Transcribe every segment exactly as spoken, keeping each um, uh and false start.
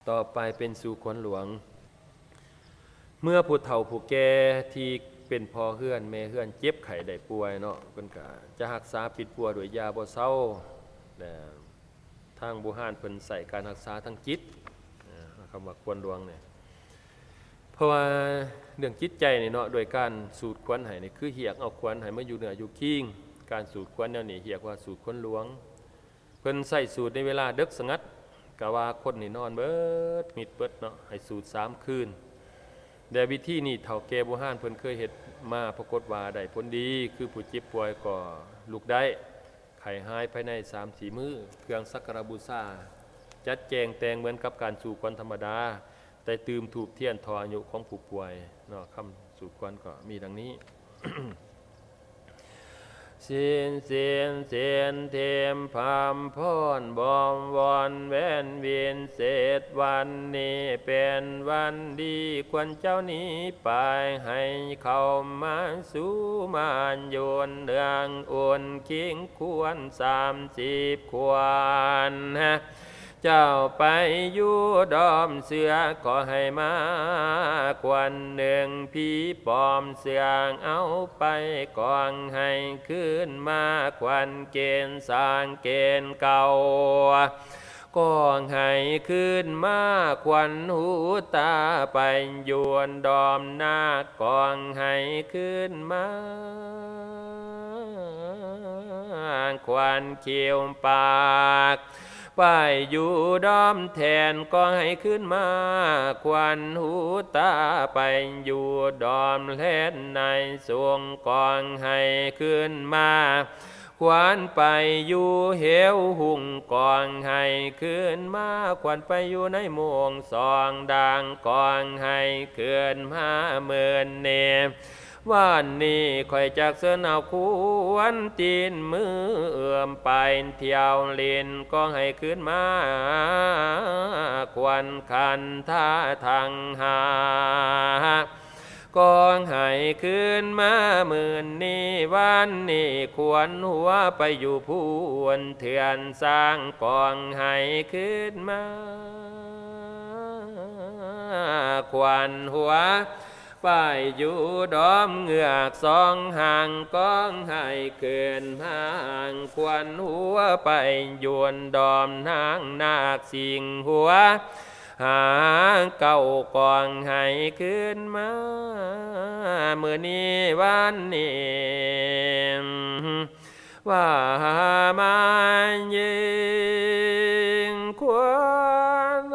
ต่อไปเป็นสู่ขวัญหลวงเมื่อผู้เฒ่าผู้แก่ที่เป็นพ่อเฮือนแม่เฮือนเจ็บไข้ได้ป่วยเนาะเพิ่นก็จะรักษาปิดปัวด้วยยาบ่เซาแต่ทางบุหารเพิ่นใส่การรักษาทางจิตคำว่าควรหลวงเนี่ยเพราะว่าเรื่องจิตใจนี่เนาะโดยการสูดควันให้นี่คือเหียกเอาควันให้มาอยู่เหนืออยู่คิงการสูดควันแนวนี้เรียกว่าสูดควันหลวงเพิ่นใส่สูดในเวลาดึกสงัดกะว่าคนนี่นอนเบิดมิดเบิดเนาะให้สูดสามคืนแต่วิธีนี้เฒ่าแก่โบราณเพิ่นเคยเฮ็ดมาปรากฏว่าได้ผลดีคือผู้เจ็บป่วยก็ลุกได้ไข้หายภายใน สามถึงสี่ มื้อเครื่องสักการะบูชาจัดแจงแต่งเหมือนกับการสูดควันธรรมดาแต่ตื่มถูกเทียนทออายุของผู้ป่วยเนาะคำสูดควันก็มีดังนี้ สินเสียนเสียนเทมพามพรบอมวอนแวนเวียนเศษวันนี้เป็นวันดีควรเจ้านี้ไปให้เข้ามาสู่มานโยนเดืองอุ่นคิงควรสามสิบควรฮะเจ้าไปอยู่ดอมเสือขอให้มาควันหนึ่งพี่ปอมเสืองเอาไปกองให้ขึ้นมาควันเกณฑ์สร้างเกณฑ์เก่ากองให้ขึ้นมาควันหูตาไปยวนดอมหน้ากองให้ขึ้นมาควันเขียวปากไปอยู่ดอมแทนก็ให้ขึ้นมาควันหูตาไปอยู่ดอมแลนในสวงกองให้ขึ้นมาควันไปอยู่เหวหุ่งกองให้ขึ้นมาควันไปอยู่ในมวงสองดังกองให้ขึ้นมาเมื่อเนวันนี้คอยจากเสนเอาควรตีนมือเอื้อมไปเที่ยวเล่นก็ให้ขึ้นมาควันคันท่าทางหากองให้ขึ้นมาหมื่นนี้วันนี้ควรหัวไปอยู่พูนเถื่อนสร้างกองให้ขึ้นมาควันหัวไปอยู่ดอมเหงือกสองห่างกองให้เกินห่างควันหัวไปยวนดอมนางนาคสิงหัวหาเก่ากองให้ขึ้นมาเมื่อนี้วันนี้ว่ามายิงควร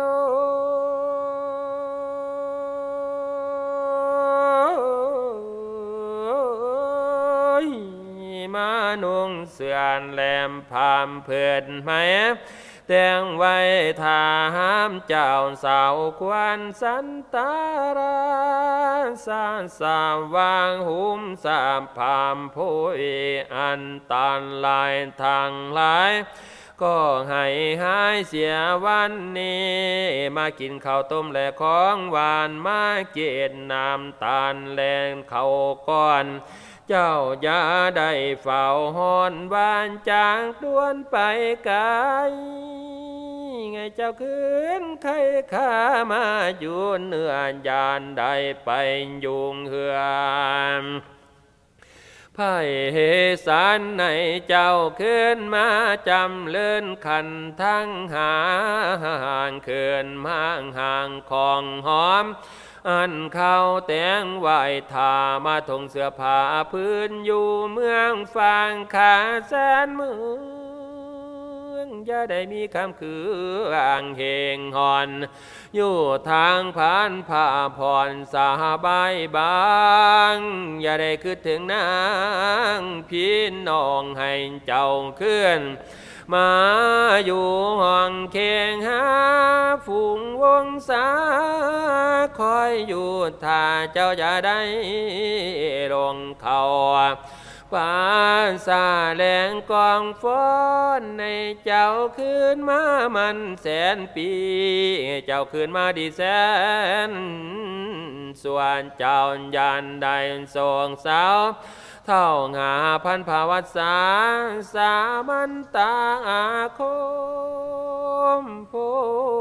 มานุ่งเสื่อนแหลมพามเพื่อนไหมแต่งไว้ทาหามเจ้าสาวควันสันตาราสาสามวางหุมสามพามผู้อันตันลายทางหลายก็ให้หายเสียวันนี้มากินข้าวต้มและของหวานมาเกณฑ์น้ำตาลแลนข้าวก้อนเจ้าอย่าได้เฝ้าหอนวานจางด้วนไปไกลไงเจ้าคืนใครข้ามาอยู่เนื้อยานได้ไปยุงเหือมไพ่สารในเจ้าขึ้นมาจำเลื่อนขันทั้งหาห่างขึ้นมาห่างของหอมอันเข้าแต่งไหวทามาทงเสื้อผ้าพื้นอยู่เมืองฟางขาแสนเมืองอย่าได้มีคำคืออ่างเหงหอนอยู่ทางผ่านผ่าผ่อนสาบายบางอย่าได้คิดถึงนางพี่น้องให้เจ้าขึ้นมาอยู่ห้องเคียงหาฝูงวงศาคอยอยู่ถ้าเจ้าจะได้ลงเขาป่าสาแหลงกองฟ้อนในเจ้าขึ้นมามันแสนปีเจ้าขึ้นมาดีแสนส่วนเจ้ายานได้ทรงสาวเท่าหาพันภาวัสาสามันตาอาคมโพ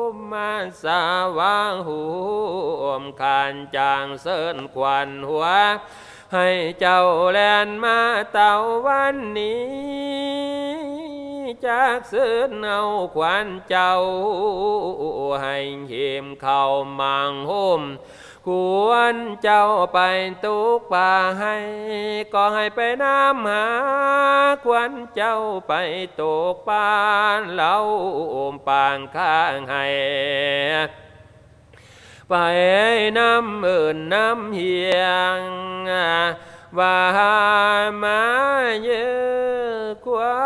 มาสาวาหูอมคานจางเสินควันหัวให้เจ้าแลนมาเต่าวันนี้จากเสินเอาควันเจ้าให้เหีมเข้ามังห่มควรเจ้าไปตุกป่าให้ก็ให้ไปน้ำหาควรเจ้าไปตุกป่าเล่าปางข้างให้ไปน้ำอื่นน้ำเฮียงว่ามาเยอะกว่า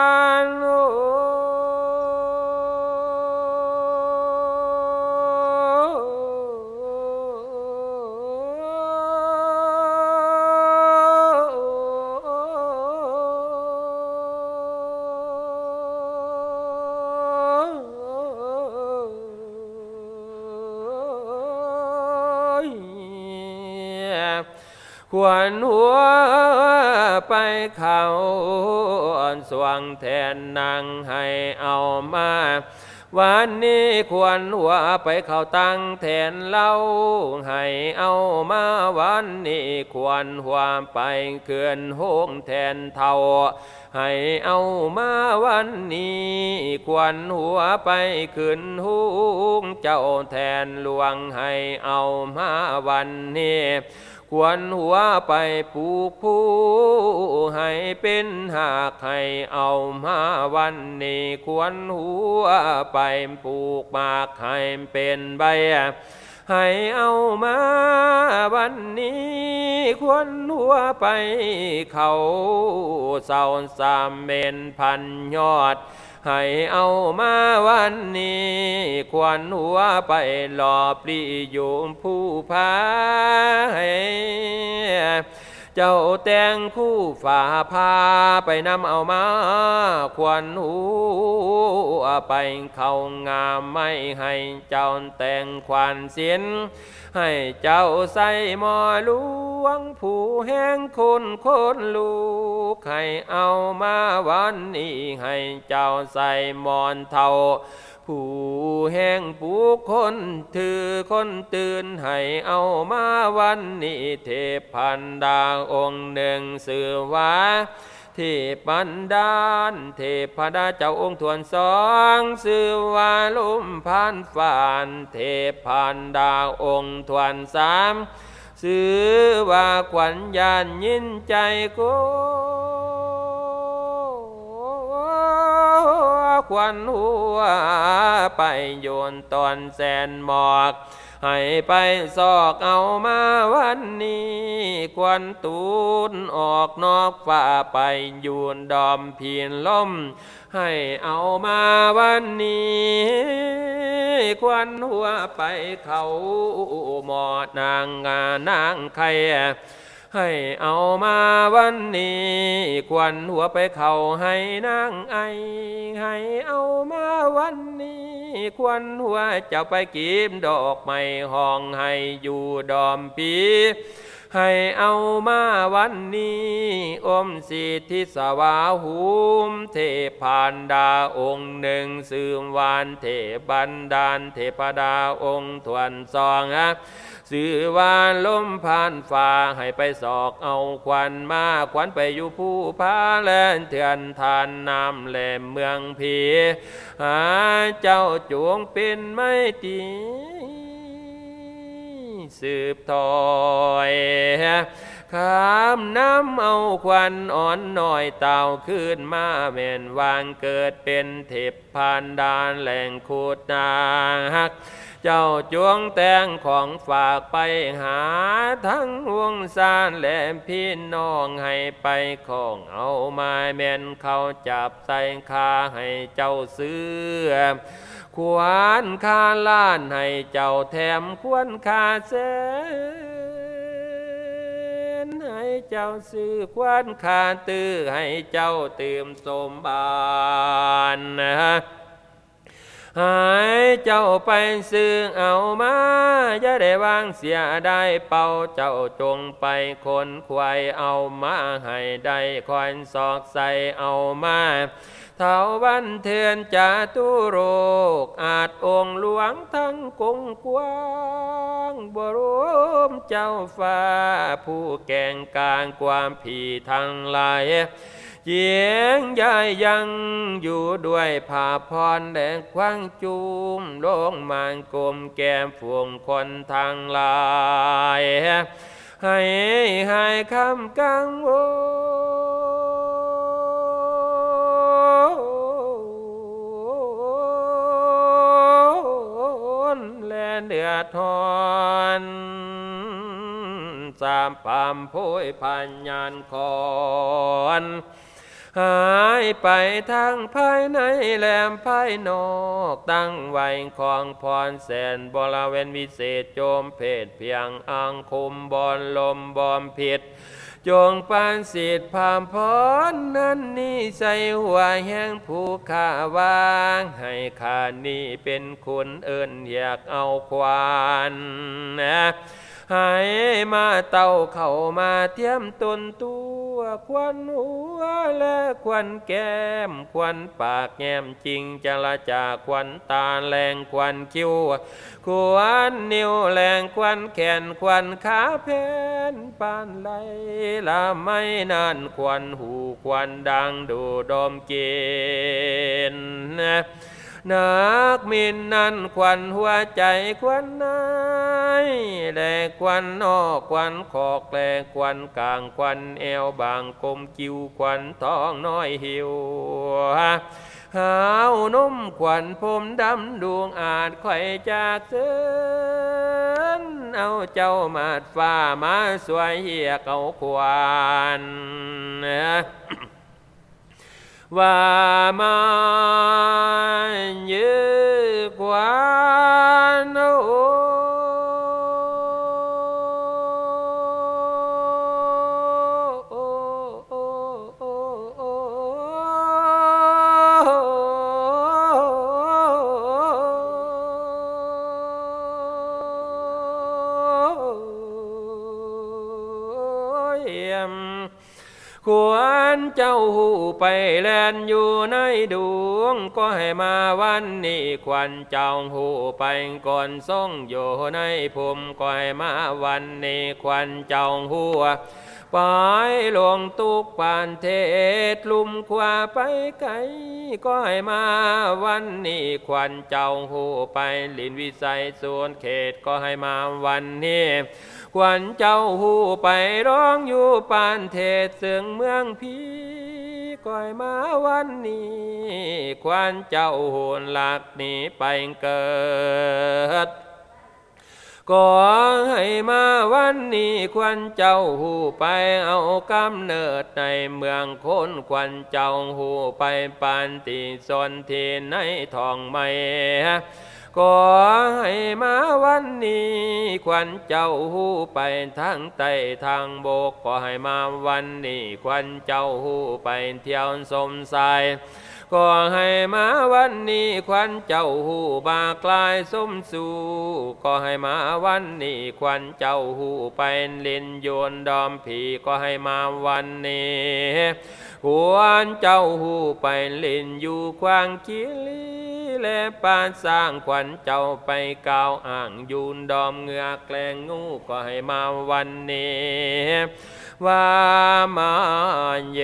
ขวัญหัวไปเขาสว่างแทนนางให้เอามาวันนี้ควรหัวไปเขาตั้งแทนเล่าให้เอามาวันนี้ควรหัวไปเขื่อนโฮงแทนเท่าให้เอามาวันนี้ควรหัวไปขึ้นหูงเจ้าแทนหลวงให้เอามาวันนี้ควรหัวไปปลูกผู้ให้เป็นหากให้เอามาวันนี้ควรหัวไปปลูกหมากให้เป็นใบให้เอามาวันนี้ควรหัวไปเขาเสาสามเมนพันยอดให้เอามาวันนี้ควรหัวไปหล่อปลีอยู่ผู้พาให้เจ้าแต่งคู่ฝ่าพาไปนำเอามาควรหัวไปเขางามไม่ให้เจ้าแต่งควานเสียนให้เจ้าใส่หมอหลวงผู้แห้งคนคนลูกให้เอามาวันนี้ให้เจ้าใส่หมอนเท่าผู้แห้งผู้คนถือคนตื่นให้เอามาวันนี้เทพพันดาองค์หนึ่งสื่อว่าเทพบันดาลเทพดาเจ้าองค์ทวนสองสื่อว่าลุ่มพันฝานเทพพันดาองค์ทวนสามสื่อว่าขวัญญาณยินใจโกขวัญหัวไปโยนตอนแสนหมอกให้ไปซอกเอามาวันนี้ควันตูนออกนอกฝ่าไปยูนดอมเพียนล่มให้เอามาวันนี้ควันหัวไปเขาหมอดนางงานางไข่ให้เอามาวันนี้ควันหัวไปเขาให้นางไอให้เอามาวันนี้ควันหัวเจ้าไปกีบดอกไม้ห้องให้อยู่ดอมปีให้เอามาวันนี้อมสิทธิสวาหุมเทพานดาองค์หนึ่งสืมวานเทบันดาลเทพดาองค์ทวนสองนะสื่อวานลมผ่านฟ้าให้ไปสอกเอาควันมาควันไปอยู่ผู้พาแลนเถื่อนทานน้ำแหลมเมืองผีหาเจ้าจวงเป็นไม่ตีสืบถอยข้ามน้ำเอาควันอ่อนหน่อยเต่าขึ้นมาเม่นวางเกิดเป็นเทพพานดานแหล่งขุดนาฮักเจ้าจวงแต่งของฝากไปหาทั้งวงซานแหลมพี่น้องให้ไปของเอามาแม่นเขาจับใส่คาให้เจ้าซื้อขวานคาล้านให้เจ้าแถมควรคาเสนให้เจ้าซื้อควรคาตื้อให้เจ้าเติมสมบานนะหายเจ้าไปซื้อเอามาอย่าได้วางเสียได้เป่าเจ้าจงไปคนควายเอามาให้ได้คอยสอกใส่เอามาเท่าวันเทือนจาตุโรกอาจองค์หลวงทั้งกงกว้างบรมเจ้าฟ้าผู้แก่งกลางความผีทั้งหลายเยียงยายยังอยู่ด้วยผ้าพรแดงคว้างจุมลงมางกลมแก้มฝูงคนทางลายให้ให้คำกังวลและเดือดทอนสามปามพุยพันยานคอนหายไปทางภายในแหลมภายนอกตั้งไว้ของพรแสนบริเวณวิเศษโจมเพศเพียงอังคุมบอลลมบอมผิดจงปานสิทธิพามพรนั้นนี่ใส่หัวแห่งผู้ข้าวางให้ข้านี้เป็นคุณเอิ้นอยากเอาควานนะให้มาเต้าเข้ามาเทียมตนตัวควันหัวและควันแก้มควันปากแง้มจริงจะละจากควันตาแรงควันคิ้วควันนิ้วแรงควันแขนควันขาแผ่นปานไหลละไม่นานควันหูควันดังดูดมกินนักมินนั้นควันหัวใจควันนายแลควันนอกควันขอกแลควันกลางควันเอวบางกลมคิ้วควันท้องน้อยหิวหาวนุ่มควันผมดำดวงอาจไข่จากเส้นเอาเจ้ามาดฟ้ามาสวยเหียกเอาควันว่ามายืกวันโอ้ควรเจ้าหูไปแลนอยู่ในดวงก็ให้มาวันนี้ควันเจ้าหูไปก่อนทรงอยู่ในภูมิก็ให้มาวันนี้ควันเจ้าหูไปลงตุกปานเทศลุมขวาไปไกลก็ให้มาวันนี้ควันเจ้าหูไปลินวิสัยส่วนเขตก็ให้มาวันนี้ควันเจ้าหูไปร้องอยู่ปานเทศเสืองเมืองพีก่อยมาวันนี้ควันเจ้าหูหลักหนีไปเกิดก็ให้มาวันนี้ควันเจ้าหูไปเอากำเนิดในเมืองคนควันเจ้าหูไปปานติสนที่ในทองไม่ก็ให้มาวันนี้ควันเจ้าหูไปทางใต้ทางบกก็ให้มาวันนี้ควันเจ้าหูไปเที่ยวสมสายก็ให้มาวันนี้ควันเจ้าหูบากลายสมสู่ก็ให้มาวันนี้ควันเจ้าหูไปเล่นโยนดอมผีก็ให้มาวันนี้ควันเจ้าหูไปเล่นอยู่ควางคิลีและปานสร้างควันเจ้าไปกล่าวอ่างยูนดอมเงือกแกล้งงูก็ให้มาวันนี้ว่ามาเย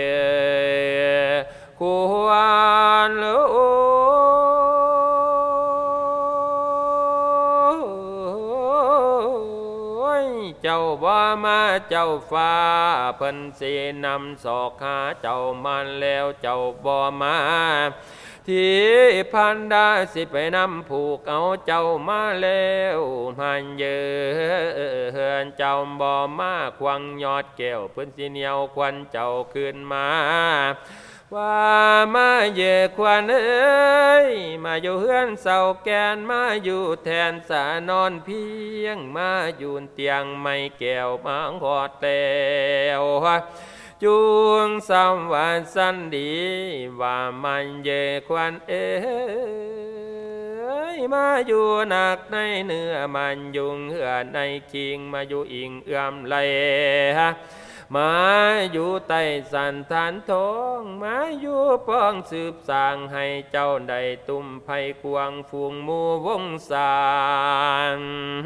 ควรโอ้ยเจ้าบ่มาเจ้าฟ้าเพิ่นสินำศอกหาเจ้ามันแล้วเจ้าบ่มาที่พันดาสิไปนำผูกเอาเจ้ามาแล้วมันเยือนเจ้าบ่มาควังยอดแก้วเพิ่นสิเหนียวควันเจ้าขึ้นมาว่ามาเย่ควันเอ้ยมาอยู่เฮือนเสาแกนมาอยู่แทนสานอนเพียงมาอยู่เตียงไม่แก้วมาหอดแล้วจุงสามวันสันดีว่ามันเย่ควันเอ้มาอยู่หนักในเนื้อมันยุงเหือในคิงมาอยู่อิงเอื้อมไหลมาอยู่ใต้สันฐานทองมาอยู่ป้องสืบสร้างให้เจ้าได้ตุ้มไผ่กวางฟูงหมู่วงศา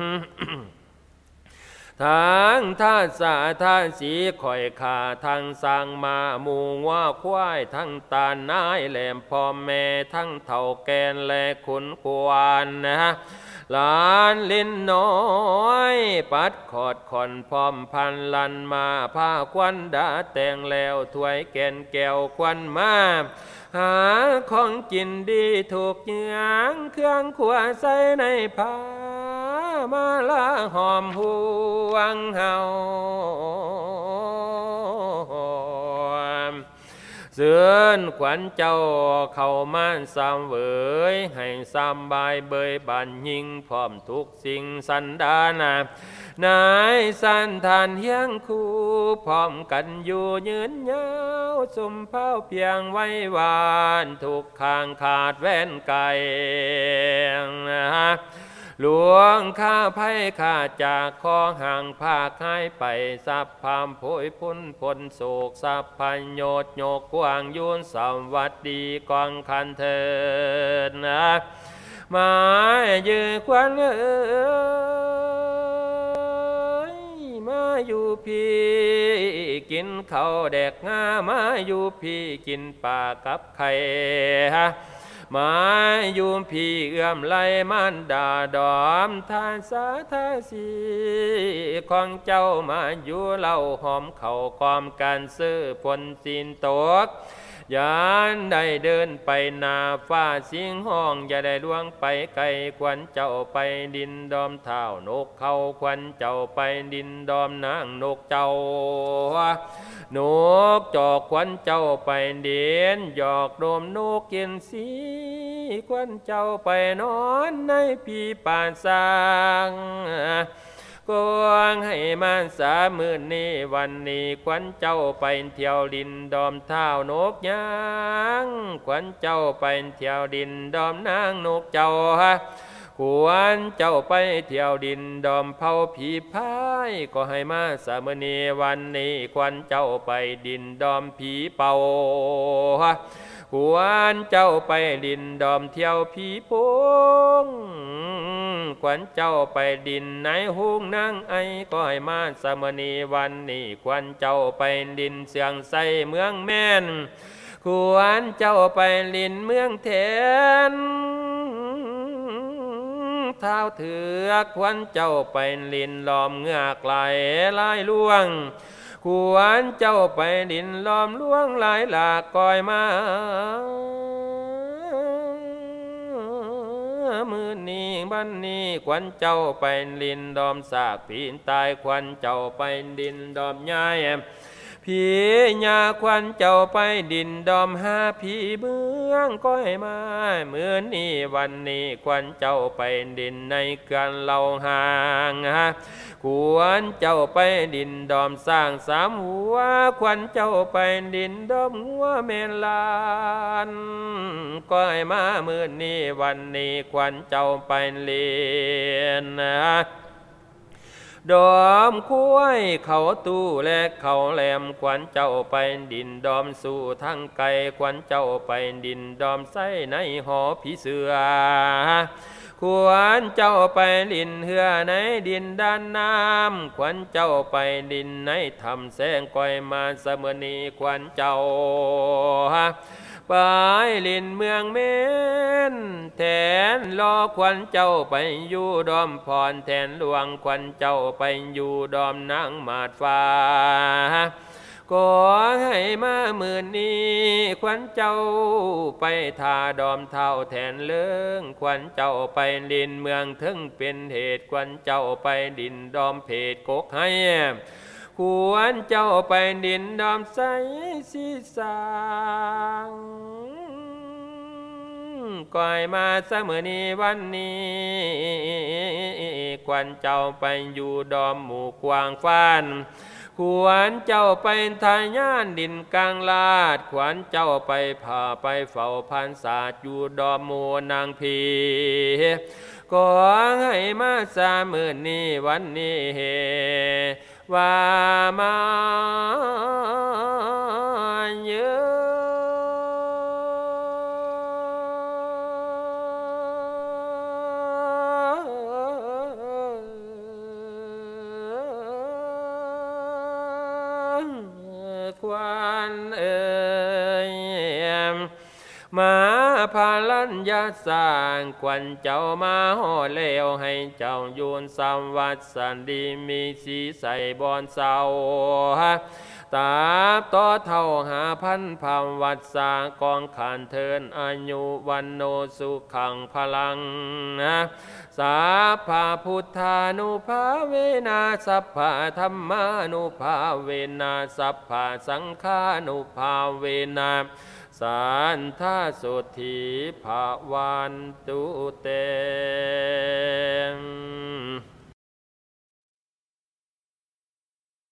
ทางท่าสาท่าสีข่อยขาทางสร้างมาหมู่ว่าควายทั้งตาหน้ายแหลมพ่อแม่ทั้งเท่าแกนและขุนกวนนะฮะหลานลิ้นน้อยปัดขอดขอนพร้อมพันลันมาผ้าควันดาแต่งแล้วถวยแกนแก้วควันมาหาของกินดีถูกเยื้องเครื่องขัวใส่ในผ้ามาละหอมหวงเฮาเสือนขวัญเจ้าเข้ามาสามเวยให้สามบายเบยบันยิงพร้อมทุกสิ่งสันดานานายสันทานเฮียงคู่พร้อมกันอยู่ยืนยาวสมเผ้าเพียงไว้วานทุกข้างขาดแว่นไก่หลวงข้าไพ่ข้าจากคอห่างภาคหายไปสับพามโผยพ้นผลโศกสับพันโยดโยกกวางยุนสวัสดีกองคันเถิดนะมายืนควันเอ้ยมาอยู่พี่กินข้าวแดกงามาอยู่พี่กินปลากับไข่มาอยู่พี่เอื้อมไหลมันดาดอมทานสาทาสีของเจ้ามาอยู่เล่าหอมเข่าความการซื้อผลสินตกยานได้เดินไปนาฟ้าสิงห้องอย่าได้ล่วงไปไกลควันเจ้าไปดินดอมเท้านกเขาควันเจ้าไปดินดอมนางนกเจ้านกจอกควันเจ้าไปเดียนหยอกโดมนกกินสีควันเจ้าไปนอนในปีป่านสางกวางให้มันสามือนี้วันนี้ควันเจ้าไปเที่ยวดินดอมเท้านกยางควันเจ้าไปเที่ยวดินดอมนางนกเจ้าฮะควันเจ้าไปเที่ยวดินดอมเผาผีพายก็ให้มาสามือนี้วันนี้ควันเจ้าไปดินดอมผีเป่าฮะควันเจ้าไปดินดอมเที่ยวผีพงขวัญเจ้าไปดินในหุงนางไอก็ให้มาสามณีวันนี้ขวัญเจ้าไปดินเสียงใสเมืองแม่นขวัญเจ้าไปดินเมืองแทนเท้าเถือกขวัญเจ้าไปดินล้อมเงือกไหลลายล่วงขวัญเจ้าไปดินล้อมล่วงหลายหลากก้อยมามือนี้บันนี้ขวัญเจ้าไปดินดอมสากผีตายขวัญเจ้าไปดินดอมยายผีญาขวัญเจ้าไปดินดอมหาผีเมืองก้อยมามือนี้วันนี้ขวัญเจ้าไปดินในกันเล่าห่างขวัญเจ้าไปดินดอมสร้างสามหัวขวัญเจ้าไปดินดอมหัวเมนลานก้อยมามือนี้วันนี้ขวัญเจ้าไปเลียนดอมคุ้ยเขาตู้และเขาแหลมขวัญเจ้าไปดินดอมสู่ทั้งไกลขวัญเจ้าไปดินดอมใส่ในหอผีเสือขวัญเจ้าไปดินเหือในดินด้านน้ำขวัญเจ้าไปดินในทำแสงก้อยมาเสมอนีขวัญเจ้าไปลินเมืองเม้นแทนรอขวัญเจ้าไปอยู่ดอมพรแทนหลวงขวัญเจ้าไปอยู่ดอมนางมาดฟ้าก็ให้มาหมื่นนี้ขวัญเจ้าไปทาดอมเท่าแทนเลื่องขวัญเจ้าไปลินเมืองถึงเป็นเหตุขวัญเจ้าไปดินดอมเพจกกให้ขวัญเจ้าไปดินดอมใสสีสางก่อยมาเสมอนี้วันนี้ขวัญเจ้าไปอยู่ดอมหมู่กวางฟ้านขวานเจ้าไปทายานดินกลางลาดขวานเจ้าไปผ่าไปเฝ้าพันศาสตร์อยู่ดอมมูนางพีขอให้มาสามื่นนี้วันนี้เฮว่ามาเยอะควันเอ่ยมาพาลัญญาสร้างควันเจ้ามาห่อเลวให้เจ้าโยนสามวัดสันดีมีสีใสบอนเศร้าตาบต่อเท่าหาพันพามวัดสากองขานเทินอายุวันโนสุขังพลังนะสาภาพุทธานุภาเวนะสัพพะธรรมานุภาเวนะสัพพะสังฆานุภาเวนะสันทาสุธีภาวันตุเต